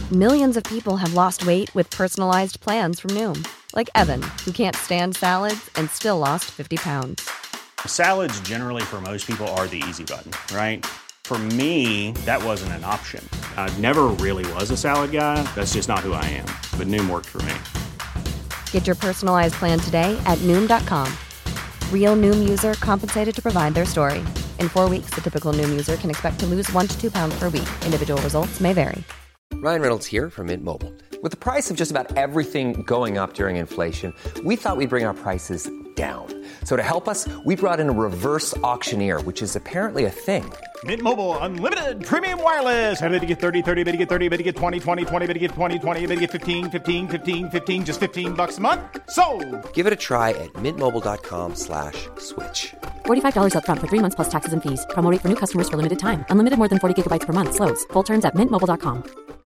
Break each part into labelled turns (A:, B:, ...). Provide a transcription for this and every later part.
A: Millions of people have lost weight with personalized plans from Noom. Like Evan, who can't stand salads and still lost 50 pounds.
B: Salads generally for most people are the easy button, right? For me, that wasn't an option. I never really was a salad guy. That's just not who I am. But Noom worked for me.
A: Get your personalized plan today at Noom.com. Real Noom user compensated to provide their story. In 4 weeks, the typical Noom user can expect to lose 1 to 2 pounds per week. Individual results may vary.
C: Ryan Reynolds here from Mint Mobile. With the price of just about everything going up during inflation, we thought we'd bring our prices down. So to help us, we brought in a reverse auctioneer, which is apparently a thing.
D: Mint Mobile Unlimited Premium Wireless. How to get 30, 30, bit to get 30, bit to get 20, 20, 20, bit to get 20, 20, bit to get 15, 15, 15, 15, just $15 a month? Sold!
C: Give it a try at mintmobile.com/switch.
E: $45 up front for 3 months plus taxes and fees. Promo rate for new customers for limited time. Unlimited more than 40 gigabytes per month. Slows full terms at mintmobile.com.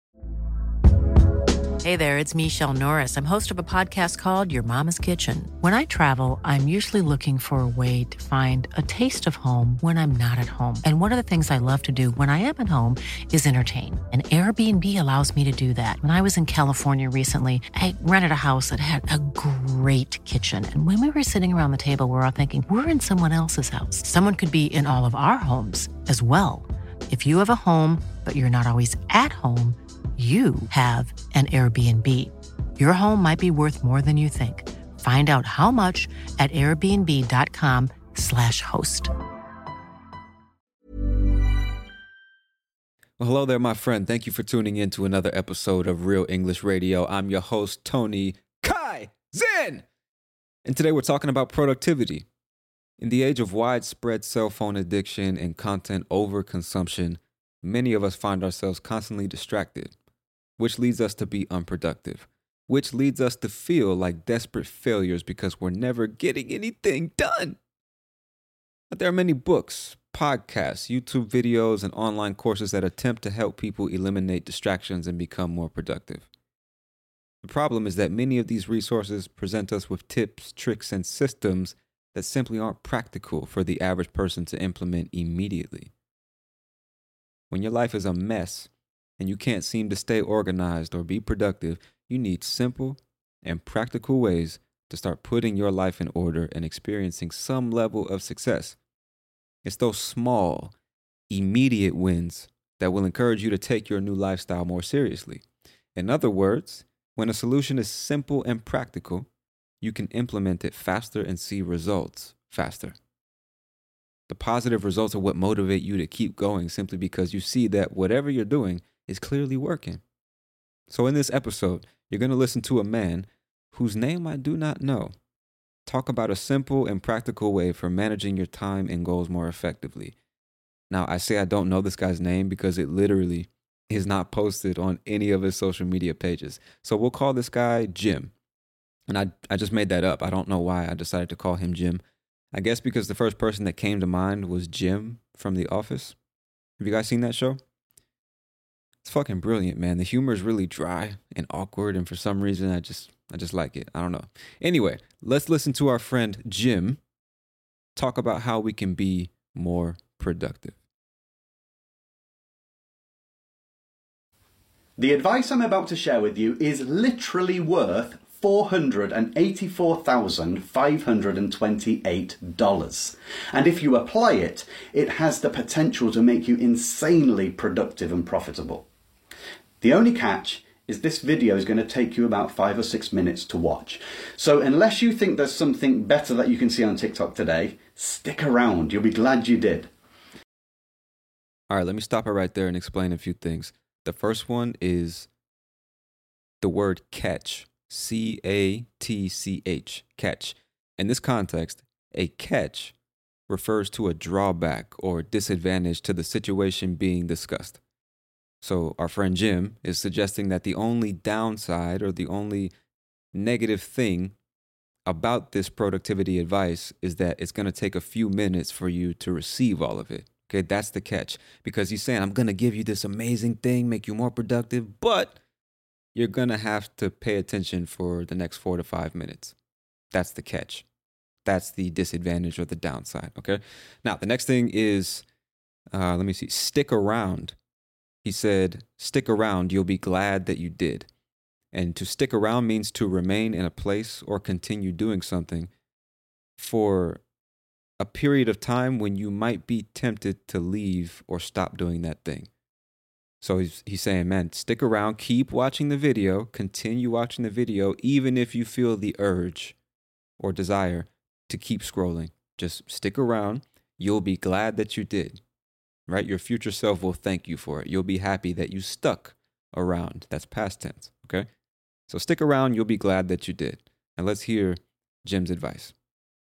F: Hey there, it's Michelle Norris. I'm host of a podcast called Your Mama's Kitchen. When I travel, I'm usually looking for a way to find a taste of home when I'm not at home. And one of the things I love to do when I am at home is entertain. And Airbnb allows me to do that. When I was in California recently, I rented a house that had a great kitchen. And when we were sitting around the table, we were all thinking, we're in someone else's house. Someone could be in all of our homes as well. If you have a home, but you're not always at home, you have an Airbnb. Your home might be worth more than you think. Find out how much at airbnb.com/host.
G: Well, hello there, my friend. Thank you for tuning in to another episode of Real English Radio. I'm your host, Tony Kai Zen. And today we're talking about productivity. In the age of widespread cell phone addiction and content overconsumption, many of us find ourselves constantly distracted, which leads us to be unproductive, which leads us to feel like desperate failures because we're never getting anything done. But there are many books, podcasts, YouTube videos, and online courses that attempt to help people eliminate distractions and become more productive. The problem is that many of these resources present us with tips, tricks, and systems that simply aren't practical for the average person to implement immediately. When your life is a mess, and you can't seem to stay organized or be productive, you need simple and practical ways to start putting your life in order and experiencing some level of success. It's those small, immediate wins that will encourage you to take your new lifestyle more seriously. In other words, when a solution is simple and practical, you can implement it faster and see results faster. The positive results are what motivate you to keep going simply because you see that whatever you're doing is clearly working. So in this episode, you're going to listen to a man whose name I do not know talk about a simple and practical way for managing your time and goals more effectively. Now, I say I don't know this guy's name because it literally is not posted on any of his social media pages. So we'll call this guy Jim. And I just made that up. I don't know why I decided to call him Jim. I guess because the first person that came to mind was Jim from The Office. Have you guys seen that show? It's fucking brilliant, man. The humor is really dry and awkward, and for some reason, I just like it. I don't know. Anyway, let's listen to our friend Jim talk about how we can be more productive.
H: The advice I'm about to share with you is literally worth $484,528. And if you apply it, it has the potential to make you insanely productive and profitable. The only catch is this video is going to take you about 5 or 6 minutes to watch. So unless you think there's something better that you can see on TikTok today, stick around. You'll be glad you did.
G: All right, let me stop it right there and explain a few things. The first one is the word catch. C-A-T-C-H, catch. In this context, a catch refers to a drawback or disadvantage to the situation being discussed. So our friend Jim is suggesting that the only downside or the only negative thing about this productivity advice is that it's going to take a few minutes for you to receive all of it. Okay, that's the catch. Because he's saying, I'm going to give you this amazing thing, make you more productive, but you're going to have to pay attention for the next 4 to 5 minutes. That's the catch. That's the disadvantage or the downside, okay? Now, the next thing is, stick around. he said, stick around, you'll be glad that you did. And to stick around means to remain in a place or continue doing something for a period of time when you might be tempted to leave or stop doing that thing. So he's saying, man, stick around, keep watching the video, continue watching the video, even if you feel the urge or desire to keep scrolling. Just stick around. You'll be glad that you did, right? Your future self will thank you for it. You'll be happy that you stuck around. That's past tense, okay? So stick around. You'll be glad that you did. And let's hear Jim's advice.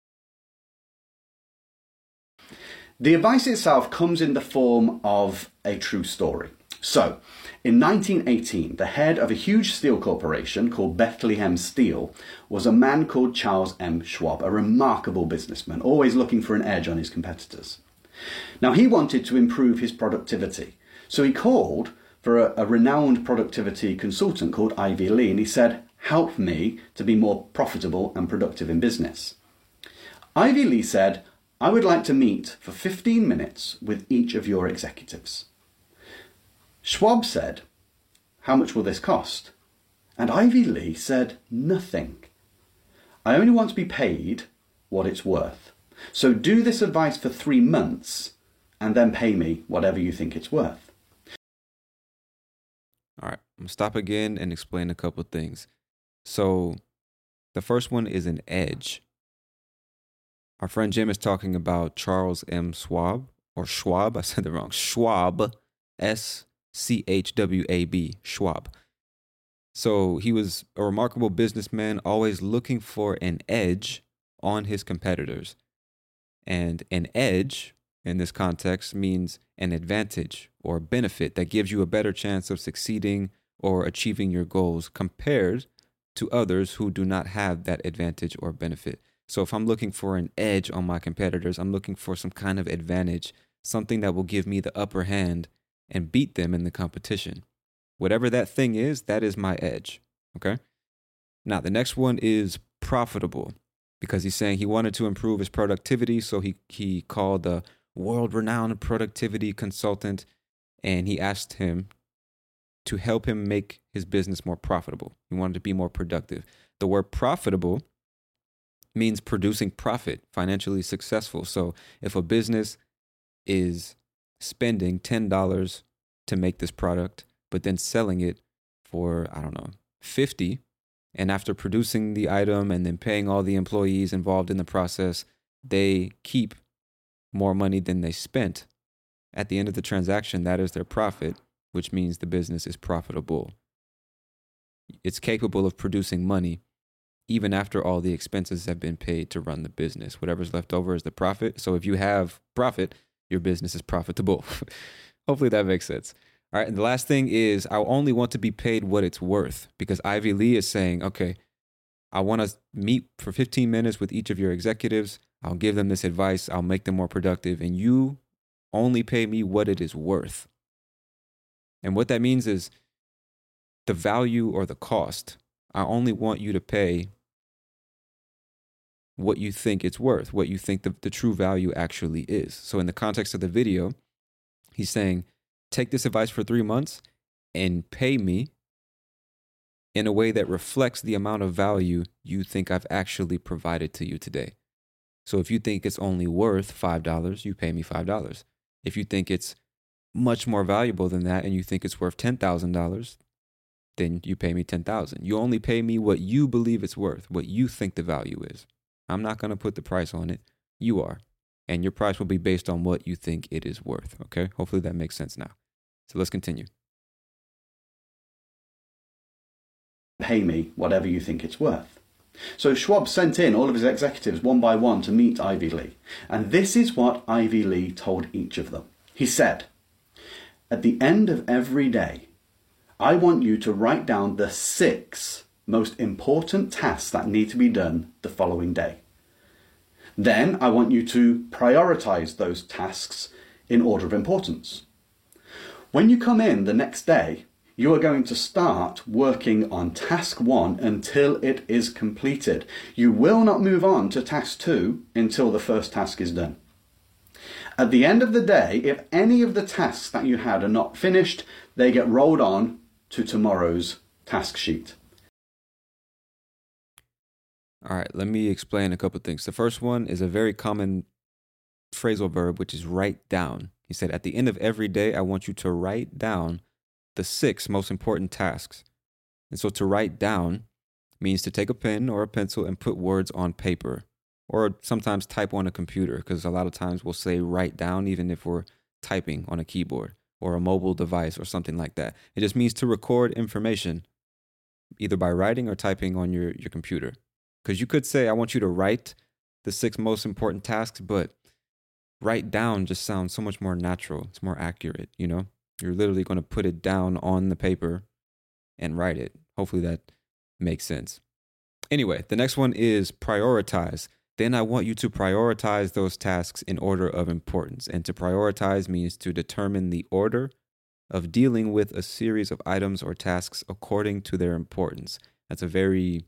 H: The advice itself comes in the form of a true story. So, in 1918, the head of a huge steel corporation called Bethlehem Steel was a man called Charles M. Schwab, a remarkable businessman, always looking for an edge on his competitors. Now, he wanted to improve his productivity, so he called for a renowned productivity consultant called Ivy Lee, and he said, help me to be more profitable and productive in business. Ivy Lee said, I would like to meet for 15 minutes with each of your executives. Schwab said, how much will this cost? And Ivy Lee said, nothing. I only want to be paid what it's worth. So do this advice for 3 months and then pay me whatever you think it's worth.
G: All right, I'm going to stop again and explain a couple of things. So the first one is an edge. Our friend Jim is talking about Charles M. Schwab, or Schwab, I said it wrong, Schwab, S-C-H-W-A-B, Schwab. So he was a remarkable businessman, always looking for an edge on his competitors. And an edge, in this context, means an advantage or benefit that gives you a better chance of succeeding or achieving your goals compared to others who do not have that advantage or benefit. So if I'm looking for an edge on my competitors, I'm looking for some kind of advantage, something that will give me the upper hand and beat them in the competition. Whatever that thing is, that is my edge. Okay? Now, the next one is profitable, because he's saying he wanted to improve his productivity. So he called a world-renowned productivity consultant, and he asked him to help him make his business more profitable. He wanted to be more productive. The word profitable means producing profit, financially successful. So if a business is spending $10 to make this product, but then selling it for, I don't know, $50, and after producing the item and then paying all the employees involved in the process, they keep more money than they spent. At the end of the transaction, that is their profit, which means the business is profitable. It's capable of producing money even after all the expenses have been paid to run the business. Whatever's left over is the profit. So if you have profit, your business is profitable. Hopefully that makes sense. All right, and the last thing is I only want to be paid what it's worth, because Ivy Lee is saying, okay, I want to meet for 15 minutes with each of your executives. I'll give them this advice. I'll make them more productive, and you only pay me what it is worth. And what that means is the value or the cost. I only want you to pay what you think it's worth, what you think the true value actually is. So in the context of the video, he's saying, take this advice for 3 months and pay me in a way that reflects the amount of value you think I've actually provided to you today. So if you think it's only worth $5, you pay me $5. If you think it's much more valuable than that and you think it's worth $10,000, then you pay me $10,000. You only pay me what you believe it's worth, what you think the value is. I'm not going to put the price on it. You are. And your price will be based on what you think it is worth. Okay? Hopefully that makes sense now. So let's continue.
H: Pay me whatever you think it's worth. So Schwab sent in all of his executives one by one to meet Ivy Lee. And this is what Ivy Lee told each of them. He said, at the end of every day, I want you to write down the 6 most important tasks that need to be done the following day. Then I want you to prioritize those tasks in order of importance. When you come in the next day, you are going to start working on task 1 until it is completed. You will not move on to task 2 until the first task is done. At the end of the day, if any of the tasks that you had are not finished, they get rolled on to tomorrow's task sheet.
G: All right, let me explain a couple of things. The first one is a very common phrasal verb, which is write down. He said, at the end of every day, I want you to write down the 6 most important tasks. And so to write down means to take a pen or a pencil and put words on paper, or sometimes type on a computer, because a lot of times we'll say write down even if we're typing on a keyboard or a mobile device or something like that. It just means to record information either by writing or typing on your computer. Because you could say, I want you to write the 6 most important tasks, but write down just sounds so much more natural. It's more accurate, you know? You're literally going to put it down on the paper and write it. Hopefully that makes sense. Anyway, the next one is prioritize. Then I want you to prioritize those tasks in order of importance. And to prioritize means to determine the order of dealing with a series of items or tasks according to their importance. That's a very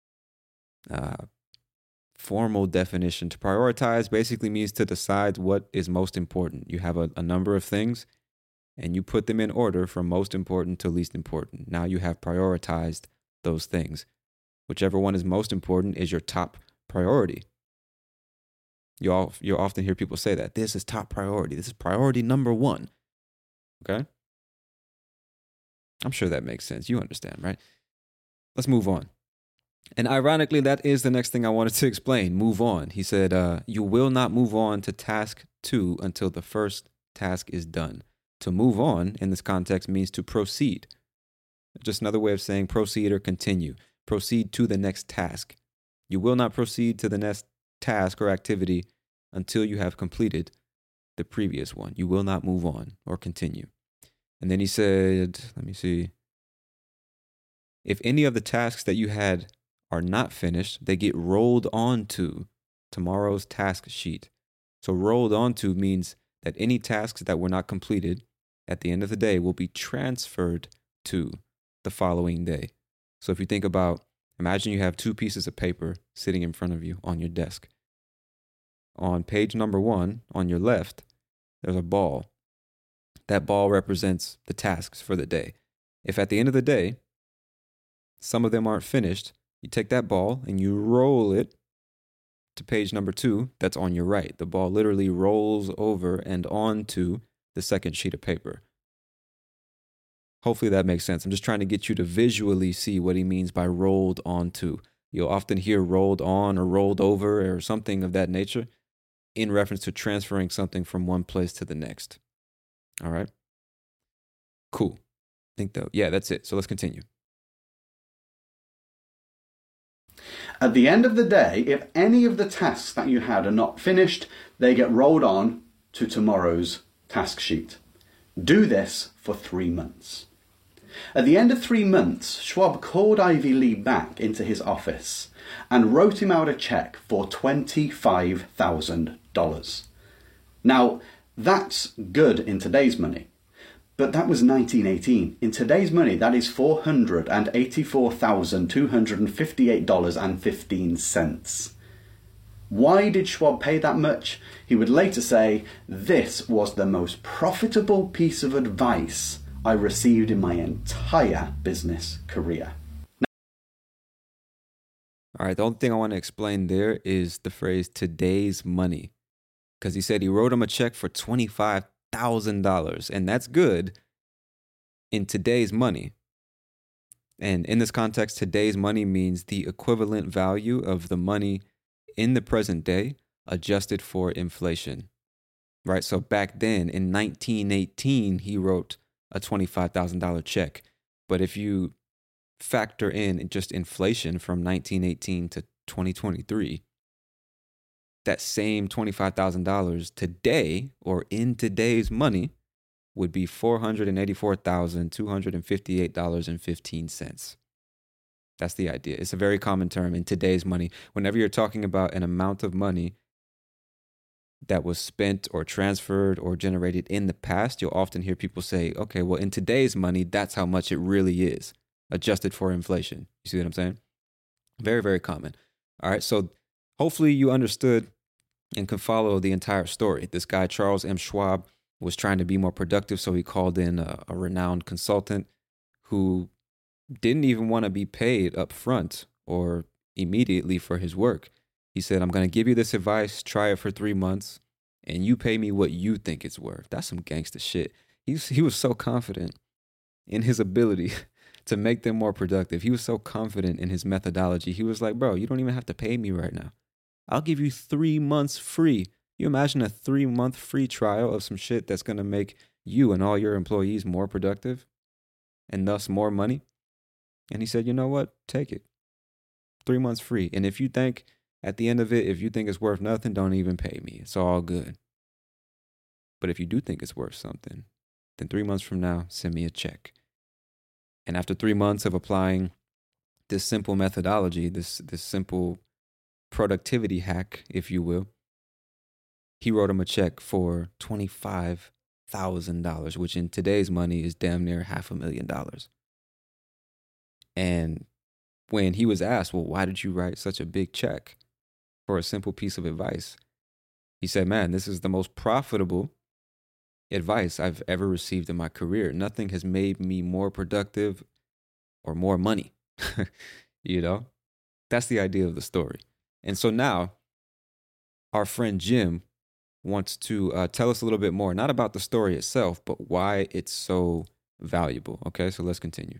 G: formal definition. To prioritize basically means to decide what is most important. You have a number of things and you put them in order from most important to least important. Now you have prioritized those things. Whichever one is most important is your top priority. You'll often hear people say that. This is top priority. This is priority number 1. Okay? I'm sure that makes sense. You understand, right? Let's move on. And ironically, that is the next thing I wanted to explain. Move on. He said, you will not move on to task 2 until the first task is done. To move on in this context means to proceed. Just another way of saying proceed or continue. Proceed to the next task. You will not proceed to the next task or activity until you have completed the previous one. You will not move on or continue. And then he said, let me see. If any of the tasks that you had are not finished, they get rolled on to tomorrow's task sheet. So rolled onto means that any tasks that were not completed at the end of the day will be transferred to the following day. So if you think about, imagine you have 2 pieces of paper sitting in front of you on your desk. On page number 1, on your left, there's a ball. That ball represents the tasks for the day. If at the end of the day, some of them aren't finished, you take that ball and you roll it to page number 2 that's on your right. The ball literally rolls over and onto the second sheet of paper. Hopefully that makes sense. I'm just trying to get you to visually see what he means by rolled onto. You'll often hear rolled on or rolled over or something of that nature in reference to transferring something from one place to the next. All right? Cool. Yeah, that's it. So let's continue.
H: At the end of the day, if any of the tasks that you had are not finished, they get rolled on to tomorrow's task sheet. Do this for 3 months. At the end of 3 months, Schwab called Ivy Lee back into his office and wrote him out a check for $25,000. Now, that's good in today's money, but that was 1918. In today's money, that is $484,258.15. Why did Schwab pay that much? He would later say, this was the most profitable piece of advice I received in my entire business career.
G: All right, the only thing I want to explain there is the phrase today's money. Because he said he wrote him a check for $25,000, and that's good in today's money. And in this context, today's money means the equivalent value of the money in the present day adjusted for inflation. Right? So back then in 1918, he wrote a $25,000 check. But if you factor in just inflation from 1918 to 2023, that same $25,000 today or in today's money would be $484,258.15. That's the idea. It's a very common term in today's money. Whenever you're talking about an amount of money that was spent or transferred or generated in the past, you'll often hear people say, okay, well, in today's money, that's how much it really is, adjusted for inflation. You see what I'm saying? Very, very common. All right, so hopefully you understood and can follow the entire story. This guy, Charles M. Schwab, was trying to be more productive. So he called in a renowned consultant who didn't even want to be paid up front or immediately for his work. He said, I'm going to give you this advice, try it for 3 months, and you pay me what you think it's worth. That's some gangster shit. He was so confident in his ability to make them more productive. He was so confident in his methodology. He was like, bro, you don't even have to pay me right now. I'll give you 3 months free. You imagine a 3-month free trial of some shit that's going to make you and all your employees more productive and thus more money? And he said, you know what? Take it. 3 months free. And if you think at the end of it, if you think it's worth nothing, don't even pay me. It's all good. But if you do think it's worth something, then 3 months from now, send me a check. And after 3 months of applying this simple methodology, this simple productivity hack, if you will, he wrote him a check for $25,000, which in today's money is damn near $500,000. And when he was asked, well, why did you write such a big check for a simple piece of advice? He said, man, this is the most profitable advice I've ever received in my career. Nothing has made me more productive or more money. You know, that's the idea of the story. And so now our friend Jim wants to tell us a little bit more, not about the story itself, but why it's so valuable. Okay, so let's continue.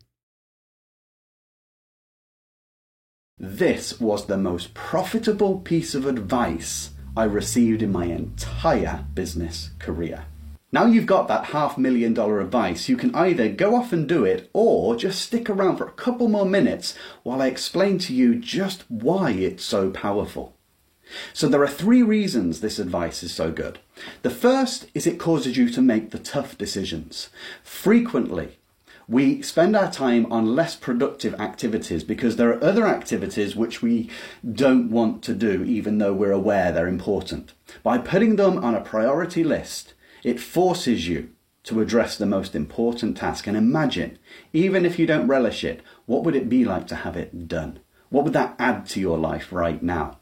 H: This was the most profitable piece of advice I received in my entire business career. Now you've got that $500,000 advice, you can either go off and do it or just stick around for a couple more minutes while I explain to you just why it's so powerful. So there are 3 reasons this advice is so good. The first is it causes you to make the tough decisions. Frequently, we spend our time on less productive activities because there are other activities which we don't want to do even though we're aware they're important. By putting them on a priority list, it forces you to address the most important task. And imagine, even if you don't relish it, what would it be like to have it done? What would that add to your life right now?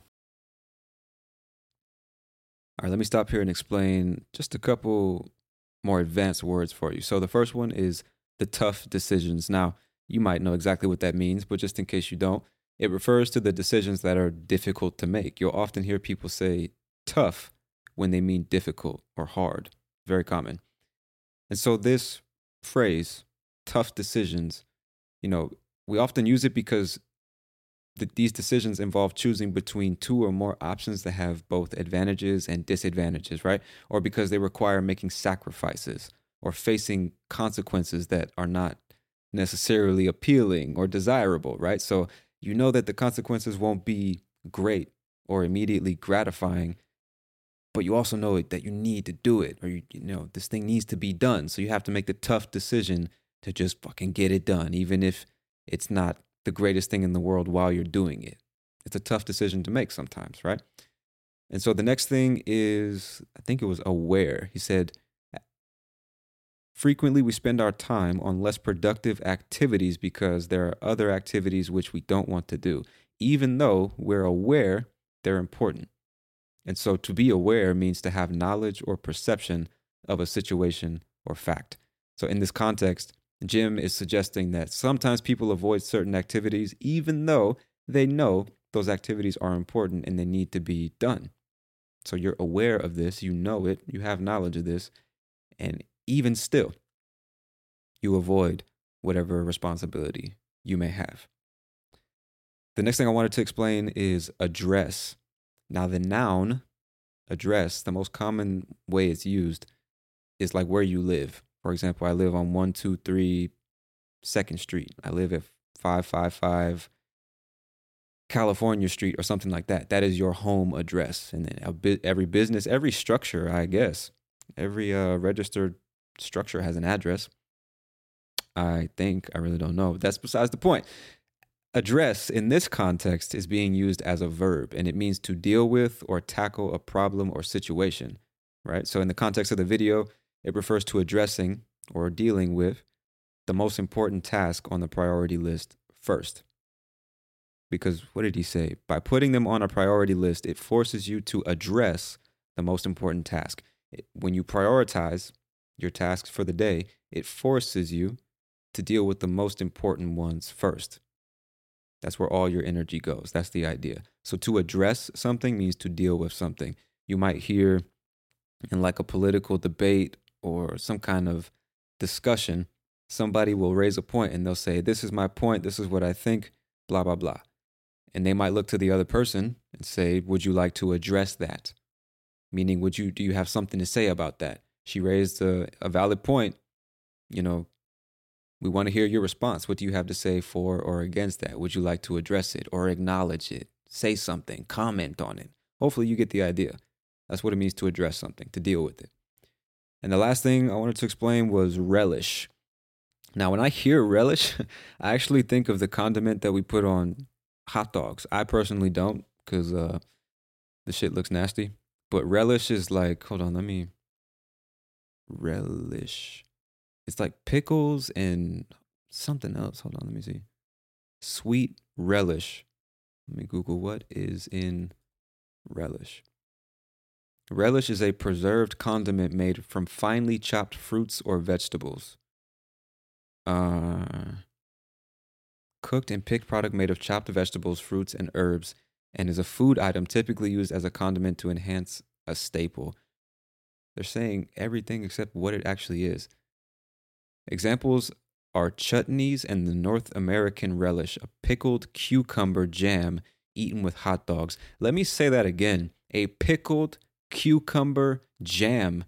G: All right, let me stop here and explain just a couple more advanced words for you. So the first one is the tough decisions. Now, you might know exactly what that means, but just in case you don't, it refers to the decisions that are difficult to make. You'll often hear people say tough when they mean difficult or hard. Very common. And so this phrase, tough decisions, we often use it because these decisions involve choosing between 2 or more options that have both advantages and disadvantages, right? Or because they require making sacrifices or facing consequences that are not necessarily appealing or desirable, right? So you know that the consequences won't be great or immediately gratifying, but you also know that you need to do it, or you know this thing needs to be done. So you have to make the tough decision to just fucking get it done, even if it's not the greatest thing in the world while you're doing it. It's a tough decision to make sometimes, right? And so the next thing is, I think it was aware. He said, frequently we spend our time on less productive activities because there are other activities which we don't want to do, even though we're aware they're important. And so to be aware means to have knowledge or perception of a situation or fact. So in this context, Jim is suggesting that sometimes people avoid certain activities even though they know those activities are important and they need to be done. So you're aware of this, you know it, you have knowledge of this, and even still, you avoid whatever responsibility you may have. The next thing I wanted to explain is address. Now, the noun address, the most common way it's used is like where you live. For example, I live on 123 2nd Street. I live at 555 California Street or something like that. That is your home address. And then every business, every structure, I guess, every registered structure has an address. I think, I really don't know. That's besides the point. Address in this context is being used as a verb, and it means to deal with or tackle a problem or situation, right? So in the context of the video, it refers to addressing or dealing with the most important task on the priority list first. Because what did he say? By putting them on a priority list, it forces you to address the most important task. When you prioritize, your tasks for the day, it forces you to deal with the most important ones first. That's where all your energy goes. That's the idea. So to address something means to deal with something. You might hear in like a political debate or some kind of discussion, somebody will raise a point and they'll say, this is my point, this is what I think, blah, blah, blah. And they might look to the other person and say, would you like to address that? Meaning, do you have something to say about that? She raised a valid point. You know, we want to hear your response. What do you have to say for or against that? Would you like to address it or acknowledge it? Say something, comment on it. Hopefully you get the idea. That's what it means to address something, to deal with it. And the last thing I wanted to explain was relish. Now, when I hear relish, I actually think of the condiment that we put on hot dogs. I personally don't, because the shit looks nasty. But relish is like, hold on, relish. It's like pickles and something else. Hold on, let me see. Sweet relish. Let me Google what is in relish. Relish is a preserved condiment made from finely chopped fruits or vegetables. Cooked and picked product made of chopped vegetables, fruits, and herbs, and is a food item typically used as a condiment to enhance a staple. They're saying everything except what it actually is. Examples are chutneys and the North American relish, a pickled cucumber jam eaten with hot dogs. Let me say that again. A pickled cucumber jam.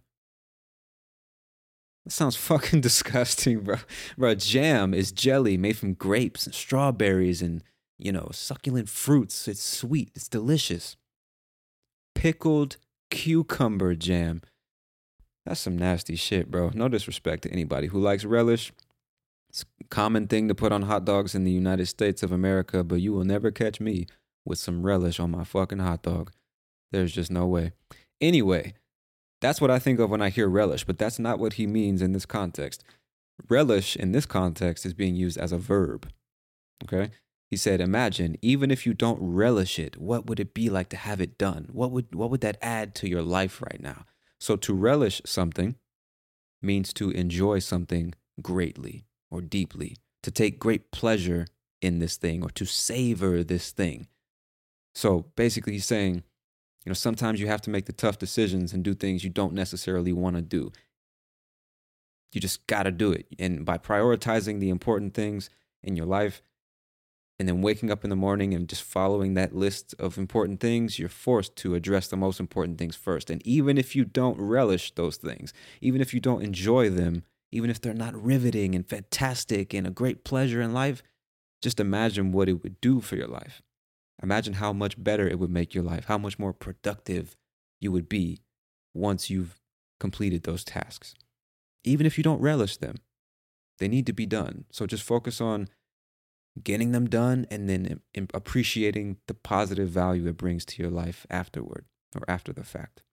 G: That sounds fucking disgusting, bro. Bro, jam is jelly made from grapes and strawberries and, succulent fruits. It's sweet. It's delicious. Pickled cucumber jam. That's some nasty shit, bro. No disrespect to anybody who likes relish. It's a common thing to put on hot dogs in the United States of America, but you will never catch me with some relish on my fucking hot dog. There's just no way. Anyway, that's what I think of when I hear relish, but that's not what he means in this context. Relish in this context is being used as a verb. Okay? He said, imagine, even if you don't relish it, what would it be like to have it done? What would that add to your life right now? So to relish something means to enjoy something greatly or deeply, to take great pleasure in this thing or to savor this thing. So basically he's saying, sometimes you have to make the tough decisions and do things you don't necessarily want to do. You just got to do it. And by prioritizing the important things in your life and then waking up in the morning and just following that list of important things, you're forced to address the most important things first. And even if you don't relish those things, even if you don't enjoy them, even if they're not riveting and fantastic and a great pleasure in life, just imagine what it would do for your life. Imagine how much better it would make your life, how much more productive you would be once you've completed those tasks. Even if you don't relish them, they need to be done. So just focus on getting them done and then appreciating the positive value it brings to your life afterward or after the fact.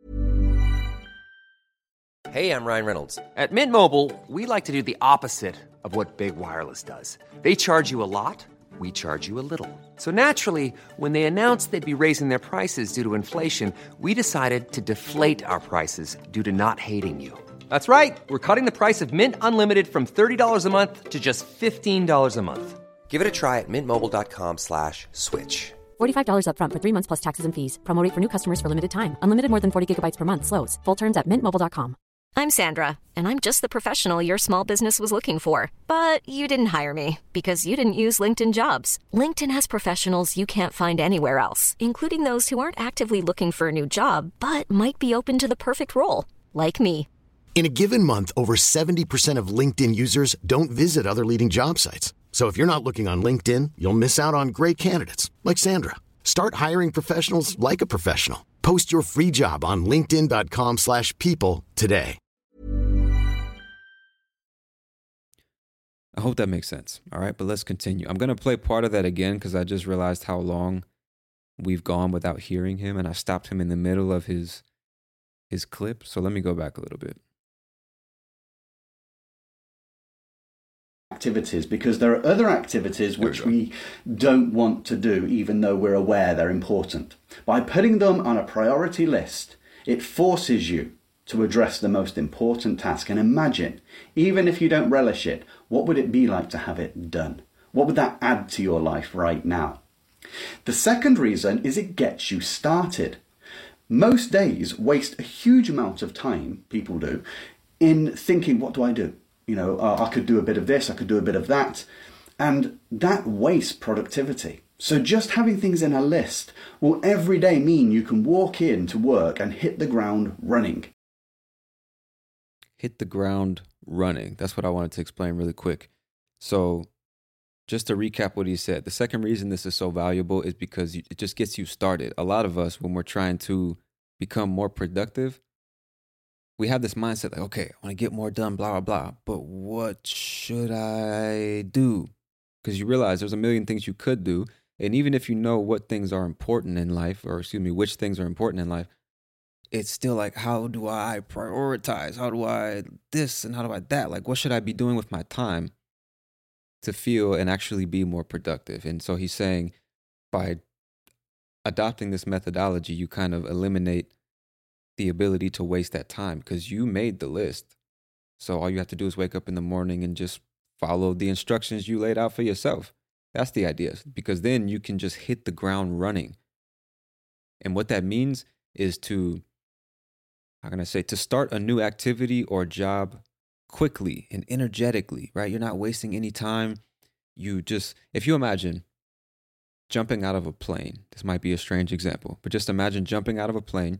C: Hey, I'm Ryan Reynolds. At Mint Mobile, we like to do the opposite of what Big Wireless does. They charge you a lot. We charge you a little. So naturally, when they announced they'd be raising their prices due to inflation, we decided to deflate our prices due to not hating you. That's right. We're cutting the price of Mint Unlimited from $30 a month to just $15 a month. Give it a try at mintmobile.com/switch.
E: $45 up front for 3 months plus taxes and fees. Promo rate for new customers for limited time. Unlimited more than 40 gigabytes per month slows. Full terms at mintmobile.com.
A: I'm Sandra, and I'm just the professional your small business was looking for. But you didn't hire me because you didn't use LinkedIn Jobs. LinkedIn has professionals you can't find anywhere else, including those who aren't actively looking for a new job, but might be open to the perfect role, like me.
I: In a given month, over 70% of LinkedIn users don't visit other leading job sites. So if you're not looking on LinkedIn, you'll miss out on great candidates like Sandra. Start hiring professionals like a professional. Post your free job on linkedin.com/people today.
G: I hope that makes sense. All right, but let's continue. I'm going to play part of that again because I just realized how long we've gone without hearing him, and I stopped him in the middle of his clip. So let me go back a little bit.
H: Activities, because there are other activities which we don't want to do even though we're aware they're important. By putting them on a priority list, it forces you to address the most important task. And imagine, even if you don't relish it, what would it be like to have it done? What would that add to your life right now? The second reason is it gets you started. Most days waste a huge amount of time, people do, in thinking, what do I do? I could do a bit of this, I could do a bit of that. And that wastes productivity. So just having things in a list will every day mean you can walk in to work and hit the ground running.
G: Hit the ground running. That's what I wanted to explain really quick. So just to recap what he said, the second reason this is so valuable is because it just gets you started. A lot of us, when we're trying to become more productive, we have this mindset like, okay, I want to get more done, blah, blah, blah. But what should I do? Because you realize there's a million things you could do. And even if you know what things are important in life, which things are important in life, it's still like, how do I prioritize? How do I this and how do I that? Like, what should I be doing with my time to feel and actually be more productive? And so he's saying by adopting this methodology, you kind of eliminate the ability to waste that time because you made the list. So all you have to do is wake up in the morning and just follow the instructions you laid out for yourself. That's the idea, because then you can just hit the ground running. And what that means is to start a new activity or job quickly and energetically, right? You're not wasting any time. If you imagine jumping out of a plane, this might be a strange example, but just imagine jumping out of a plane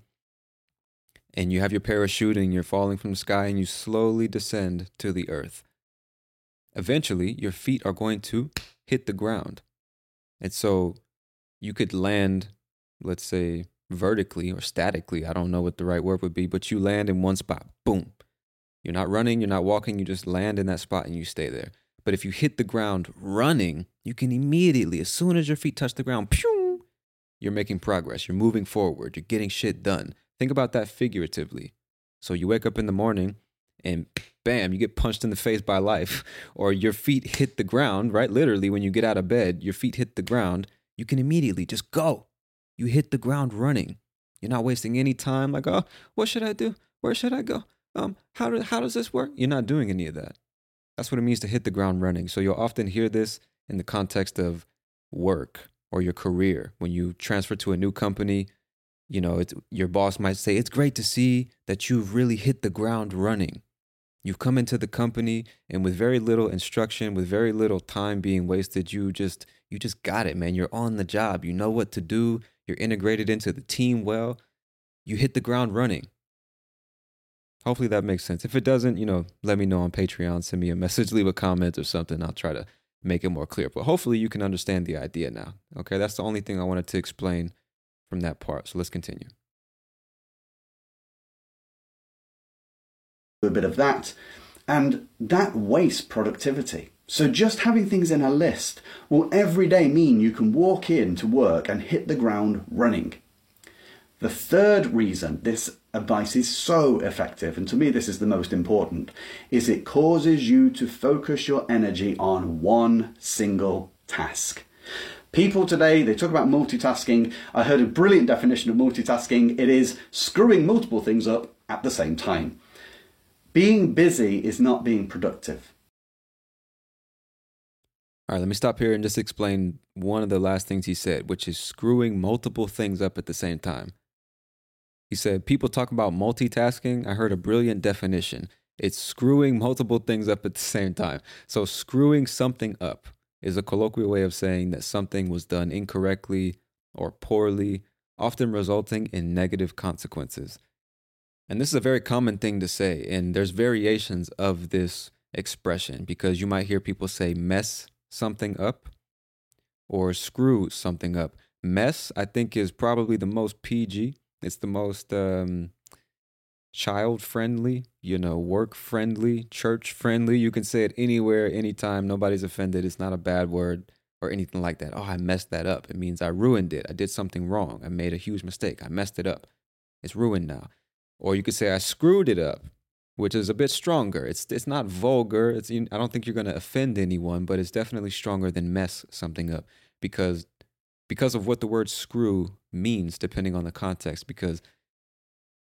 G: and you have your parachute and you're falling from the sky and you slowly descend to the earth. Eventually, your feet are going to hit the ground. And so you could land, let's say, vertically or statically. I don't know what the right word would be, but you land in one spot. Boom. You're not running, you're not walking, you just land in that spot and you stay there. But if you hit the ground running, you can immediately, as soon as your feet touch the ground, pew, you're making progress. You're moving forward. You're getting shit done. Think about that figuratively. So you wake up in the morning and bam, you get punched in the face by life, or your feet hit the ground, right? Literally, when you get out of bed, your feet hit the ground. You can immediately just go. You hit the ground running. You're not wasting any time like, oh, what should I do? Where should I go? How does this work? You're not doing any of that. That's what it means to hit the ground running. So you'll often hear this in the context of work or your career. When you transfer to a new company, your boss might say, it's great to see that you've really hit the ground running. You've come into the company and with very little instruction, with very little time being wasted, you just got it, man. You're on the job. You know what to do. You're integrated into the team well. You hit the ground running. Hopefully that makes sense. If it doesn't, let me know on Patreon. Send me a message, leave a comment or something. I'll try to make it more clear. But hopefully you can understand the idea now. Okay, that's the only thing I wanted to explain from that part. So let's continue.
H: A bit of that, and that wastes productivity. So just having things in a list will every day mean you can walk in to work and hit the ground running. The third reason this advice is so effective, and to me this is the most important, is it causes you to focus your energy on one single task. People today, they talk about multitasking. I heard a brilliant definition of multitasking. It is screwing multiple things up at the same time. Being busy is not being productive.
G: All right, let me stop here and just explain one of the last things he said, which is screwing multiple things up at the same time. He said, people talk about multitasking. I heard a brilliant definition. It's screwing multiple things up at the same time. So screwing something up is a colloquial way of saying that something was done incorrectly or poorly, often resulting in negative consequences. And this is a very common thing to say, and there's variations of this expression because you might hear people say mess something up or screw something up. Mess, I think, is probably the most PG. It's the most child-friendly, work-friendly, church-friendly. You can say it anywhere, anytime. Nobody's offended. It's not a bad word or anything like that. Oh, I messed that up. It means I ruined it. I did something wrong. I made a huge mistake. I messed it up. It's ruined now. Or you could say I screwed it up, which is a bit stronger. It's not vulgar. I don't think you're going to offend anyone, but it's definitely stronger than mess something up because of what the word screw means, depending on the context. Because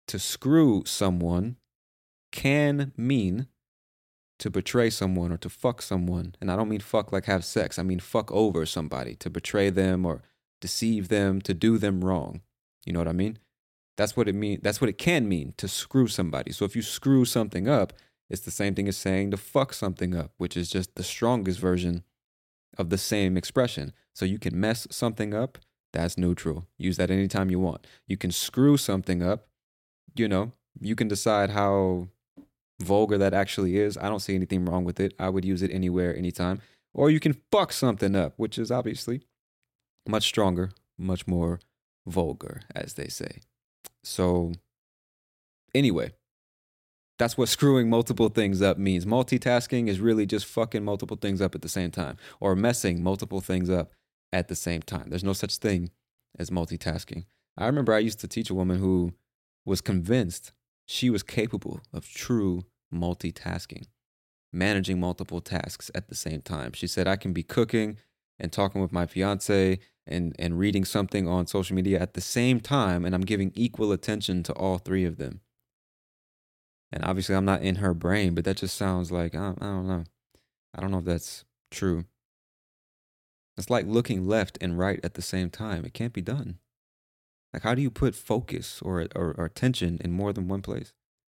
G: to screw someone can mean to betray someone or to fuck someone. And I don't mean fuck like have sex. I mean fuck over somebody, to betray them or deceive them, to do them wrong. You know what I mean? That's what it mean. That's what it can mean, to screw somebody. So if you screw something up, it's the same thing as saying to fuck something up, which is just the strongest version of the same expression. So you can mess something up, that's neutral. Use that anytime you want. You can screw something up, you know, you can decide how vulgar that actually is. I don't see anything wrong with it. I would use it anywhere, anytime. Or you can fuck something up, which is obviously much stronger, much more vulgar, as they say. So anyway, that's what screwing multiple things up means. Multitasking is really just fucking multiple things up at the same time, or messing multiple things up at the same time. There's no such thing as multitasking. I remember I used to teach a woman who was convinced she was capable of true multitasking, managing multiple tasks at the same time. She said, I can be cooking and talking with my fiance and reading something on social media at the same time, and I'm giving equal attention to all three of them. And obviously I'm not in her brain, but that just sounds like, I don't know. I don't know if that's true. It's like looking left and right at the same time. It can't be done. Like, how do you put focus or attention in more than one place?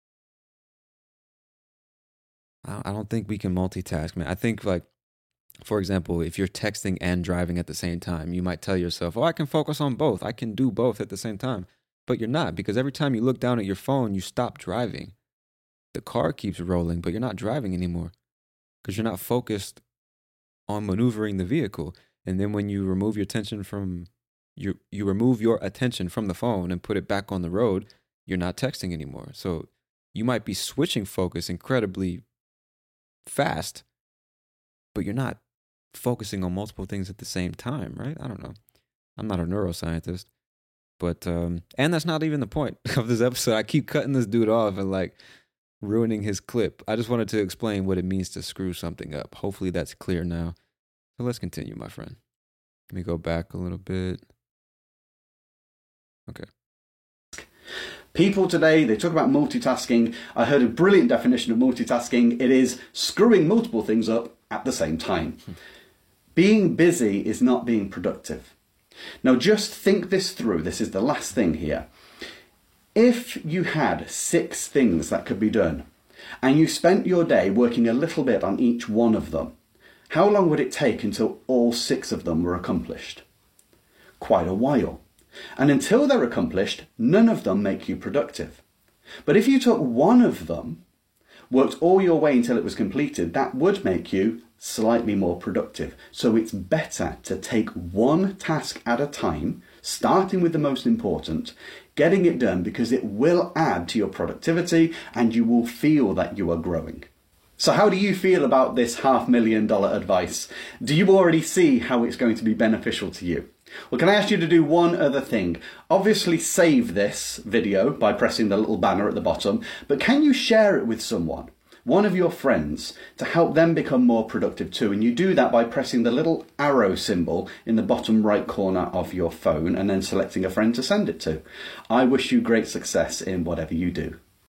G: I don't think we can multitask, man. I think, like, for example, if you're texting and driving at the same time, you might tell yourself, oh, I can focus on both. I can do both at the same time. But you're not, because every time you look down at your phone, you stop driving. The car keeps rolling, but you're not driving anymore because you're not focused on maneuvering the vehicle. And then when you remove your attention from you remove your attention from the phone and put it back on the road, you're not texting anymore. So you might be switching focus incredibly fast, but you're not focusing on multiple things at the same time, right? I don't know. I'm not a neuroscientist, but and that's not even the point of this episode. I keep cutting this dude off and like ruining his clip. I just wanted to explain what it means to screw something up. Hopefully that's clear now. So let's continue, my friend. Let me go back a little bit. Okay.
H: People today, they talk about multitasking. I heard a brilliant definition of multitasking. It is screwing multiple things up at the same time. Being busy is not being productive. Now just think this through. This is the last thing here. If you had 6 things that could be done, and you spent your day working a little bit on each one of them, how long would it take until all 6 of them were accomplished? Quite a while. And until they're accomplished, none of them make you productive. But if you took one of them, worked all your way until it was completed, that would make you slightly more productive. So it's better to take one task at a time, starting with the most important, getting it done, because it will add to your productivity and you will feel that you are growing. So how do you feel about this $500,000 advice? Do you already see how it's going to be beneficial to you? Well, can I ask you to do one other thing? Obviously save this video by pressing the little banner at the bottom, but can you share it with someone, one of your friends, to help them become more productive too? And you do that by pressing the little arrow symbol in the bottom right corner of your phone and then selecting a friend to send it to. I wish you great success in whatever you do.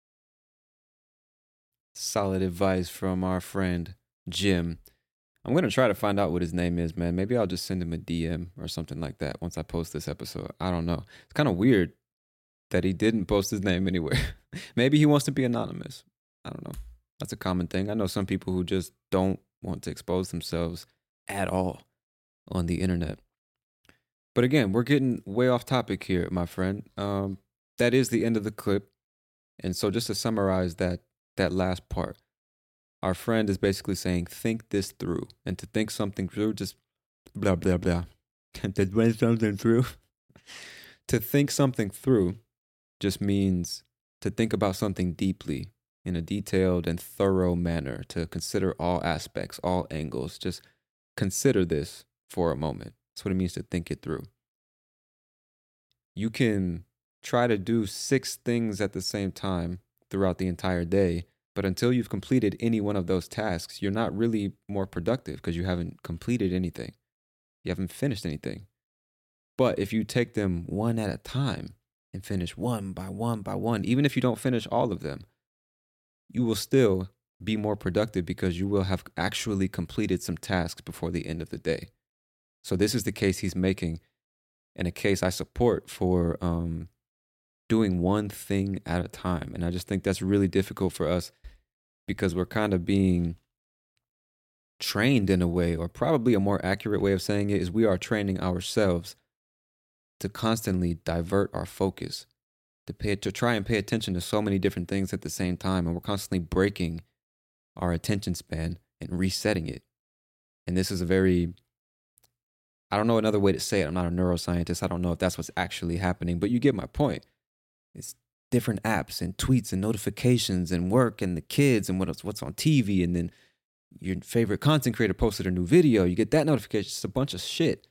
G: Solid advice from our friend Jim. I'm going to try to find out what his name is, man. Maybe I'll just send him a DM or something like that once I post this episode. I don't know. It's kind of weird that he didn't post his name anywhere. Maybe he wants to be anonymous. I don't know. That's a common thing. I know some people who just don't want to expose themselves at all on the internet. But again, we're getting way off topic here, my friend. That is the end of the clip. And so just to summarize that last part, our friend is basically saying, think this through. And to think something through, just blah, blah, blah. To think something through. To think something through just means to think about something deeply in a detailed and thorough manner, to consider all aspects, all angles. Just consider this for a moment. That's what it means to think it through. You can try to do 6 things at the same time throughout the entire day, but until you've completed any one of those tasks, you're not really more productive because you haven't completed anything. You haven't finished anything. But if you take them one at a time, and finish one by one by one, even if you don't finish all of them, you will still be more productive because you will have actually completed some tasks before the end of the day. So this is the case he's making, and a case I support for doing one thing at a time. And I just think that's really difficult for us because we're kind of being trained in a way, or probably a more accurate way of saying it is we are training ourselves to constantly divert our focus, to try and pay attention to so many different things at the same time. And we're constantly breaking our attention span and resetting it. And this is I don't know another way to say it. I'm not a neuroscientist. I don't know if that's what's actually happening, but you get my point. It's different apps and tweets and notifications and work and the kids and what's on TV. And then your favorite content creator posted a new video. You get that notification. It's a bunch of shit.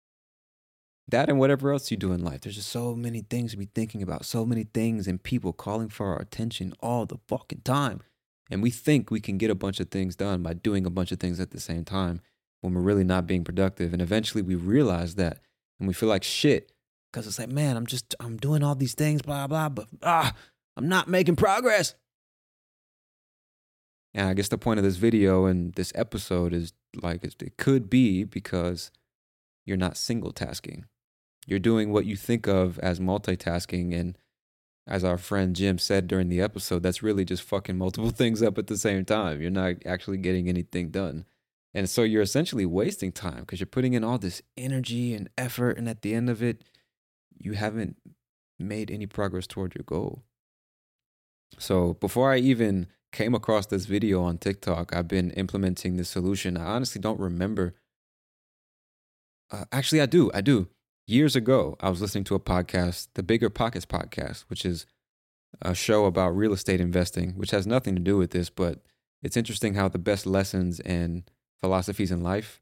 G: That and whatever else you do in life. There's just so many things to be thinking about, so many things and people calling for our attention all the fucking time. And we think we can get a bunch of things done by doing a bunch of things at the same time when we're really not being productive. And eventually we realize that and we feel like shit because it's like, man, I'm doing all these things, blah, blah, but I'm not making progress. And I guess the point of this video and this episode is like, it could be because you're not single tasking. You're doing what you think of as multitasking. And as our friend Jim said during the episode, that's really just fucking multiple things up at the same time. You're not actually getting anything done. And so you're essentially wasting time because you're putting in all this energy and effort. And at the end of it, you haven't made any progress toward your goal. So before I even came across this video on TikTok, I've been implementing this solution. I honestly don't remember. Actually, I do. Years ago, I was listening to a podcast, the Bigger Pockets podcast, which is a show about real estate investing, which has nothing to do with this, but it's interesting how the best lessons and philosophies in life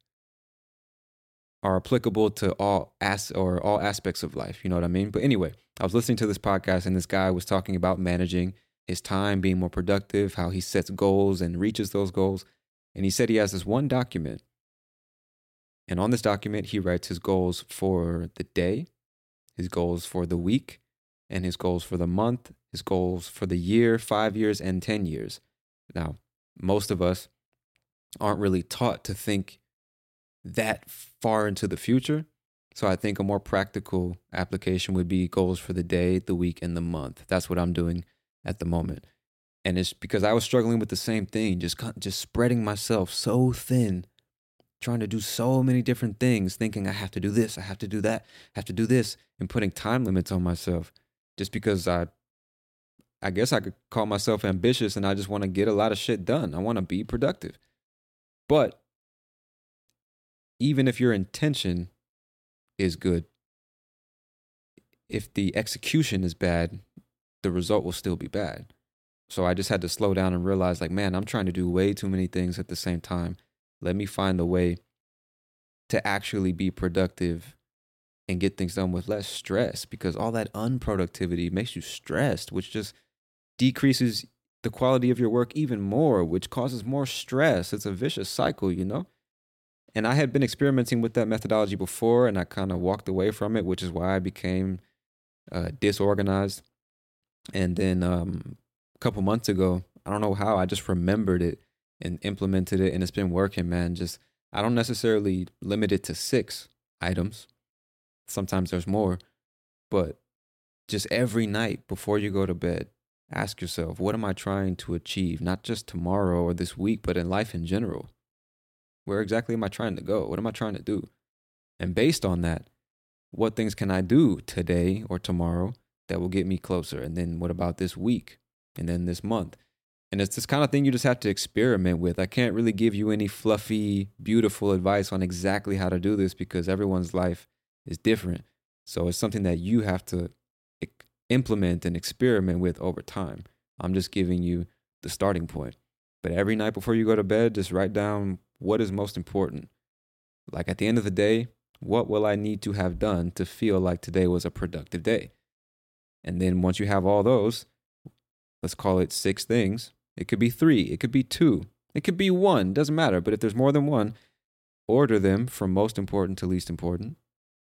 G: are applicable to all aspects of life. You know what I mean? But anyway, I was listening to this podcast and this guy was talking about managing his time, being more productive, how he sets goals and reaches those goals. And he said he has this one document. And on this document, he writes his goals for the day, his goals for the week, and his goals for the month, his goals for the year, 5 years, and 10 years. Now, most of us aren't really taught to think that far into the future. So I think a more practical application would be goals for the day, the week, and the month. That's what I'm doing at the moment. And it's because I was struggling with the same thing, just spreading myself so thin, trying to do so many different things, thinking I have to do this, I have to do that, I have to do this, and putting time limits on myself just because I guess I could call myself ambitious and I just want to get a lot of shit done. I want to be productive. But even if your intention is good, if the execution is bad, the result will still be bad. So I just had to slow down and realize, like, man, I'm trying to do way too many things at the same time. Let me find a way to actually be productive and get things done with less stress, because all that unproductivity makes you stressed, which just decreases the quality of your work even more, which causes more stress. It's a vicious cycle, you know? And I had been experimenting with that methodology before, and I kind of walked away from it, which is why I became disorganized. And then a couple months ago, I don't know how, I just remembered it and implemented it, and it's been working, man. Just, I don't necessarily limit it to 6 items. Sometimes there's more, but just every night before you go to bed, ask yourself, what am I trying to achieve? Not just tomorrow or this week, but in life in general. Where exactly am I trying to go? What am I trying to do? And based on that, what things can I do today or tomorrow that will get me closer? And then what about this week? And then this month? And it's this kind of thing you just have to experiment with. I can't really give you any fluffy, beautiful advice on exactly how to do this because everyone's life is different. So it's something that you have to implement and experiment with over time. I'm just giving you the starting point. But every night before you go to bed, just write down what is most important. Like at the end of the day, what will I need to have done to feel like today was a productive day? And then once you have all those, let's call it 6 things. It could be 3, it could be 2, it could be 1, doesn't matter. But if there's more than one, order them from most important to least important.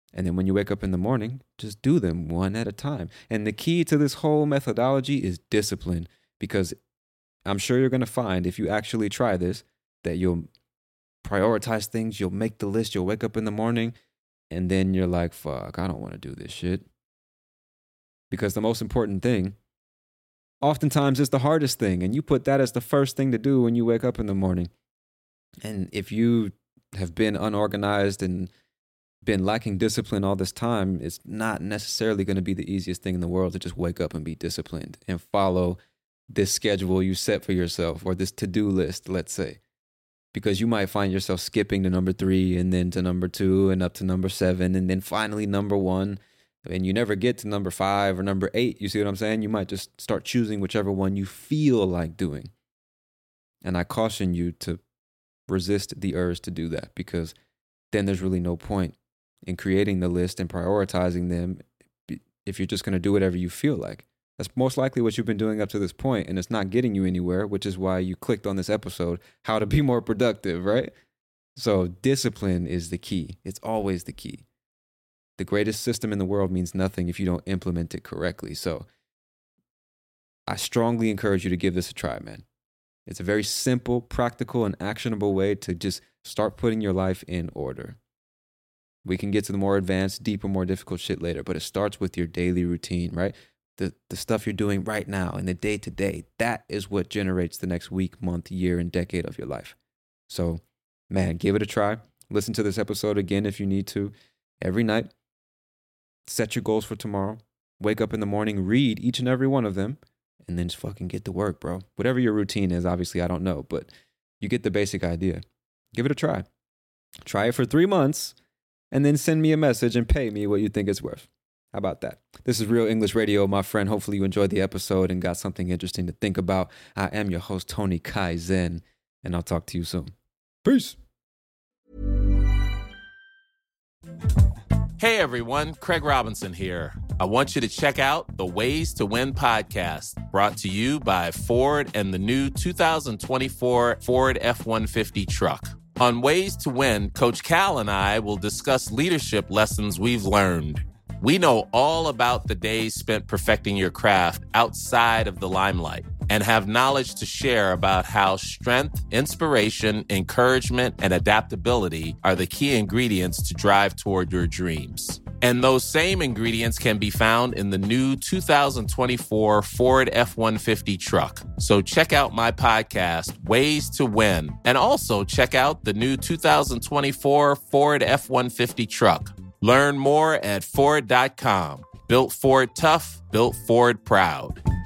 G: And then when you wake up in the morning, just do them one at a time. And the key to this whole methodology is discipline, because I'm sure you're going to find, if you actually try this, that you'll prioritize things, you'll make the list, you'll wake up in the morning, and then you're like, fuck, I don't want to do this shit. Because the most important thing oftentimes is the hardest thing, and you put that as the first thing to do when you wake up in the morning. And if you have been unorganized and been lacking discipline all this time, it's not necessarily going to be the easiest thing in the world to just wake up and be disciplined and follow this schedule you set for yourself, or this to-do list, let's say. Because you might find yourself skipping to number 3 and then to number 2 and up to number 7 and then finally number 1. And you never get to number 5 or number 8. You see what I'm saying? You might just start choosing whichever one you feel like doing. And I caution you to resist the urge to do that, because then there's really no point in creating the list and prioritizing them if you're just going to do whatever you feel like. That's most likely what you've been doing up to this point, and it's not getting you anywhere, which is why you clicked on this episode, How to Be More Productive, right? So discipline is the key. It's always the key. The greatest system in the world means nothing if you don't implement it correctly. So I strongly encourage you to give this a try, man. It's a very simple, practical, and actionable way to just start putting your life in order. We can get to the more advanced, deeper, more difficult shit later, but it starts with your daily routine, right? The stuff you're doing right now in the day-to-day, that is what generates the next week, month, year, and decade of your life. So, man, give it a try. Listen to this episode again if you need to. Every night, set your goals for tomorrow. Wake up in the morning, read each and every one of them, and then just fucking get to work, bro. Whatever your routine is, obviously, I don't know, but you get the basic idea. Give it a try. Try it for 3 months, and then send me a message and pay me what you think it's worth. How about that? This is Real English Radio, my friend. Hopefully you enjoyed the episode and got something interesting to think about. I am your host, Tony Kai Zen, and I'll talk to you soon. Peace.
J: Hey everyone, Craig Robinson here. I want you to check out the Ways to Win podcast, brought to you by Ford and the new 2024 Ford F-150 truck. On Ways to Win, Coach Cal and I will discuss leadership lessons we've learned. We know all about the days spent perfecting your craft outside of the limelight and have knowledge to share about how strength, inspiration, encouragement, and adaptability are the key ingredients to drive toward your dreams. And those same ingredients can be found in the new 2024 Ford F-150 truck. So check out my podcast, Ways to Win, and also check out the new 2024 Ford F-150 truck. Learn more at Ford.com. Built Ford tough, built Ford proud.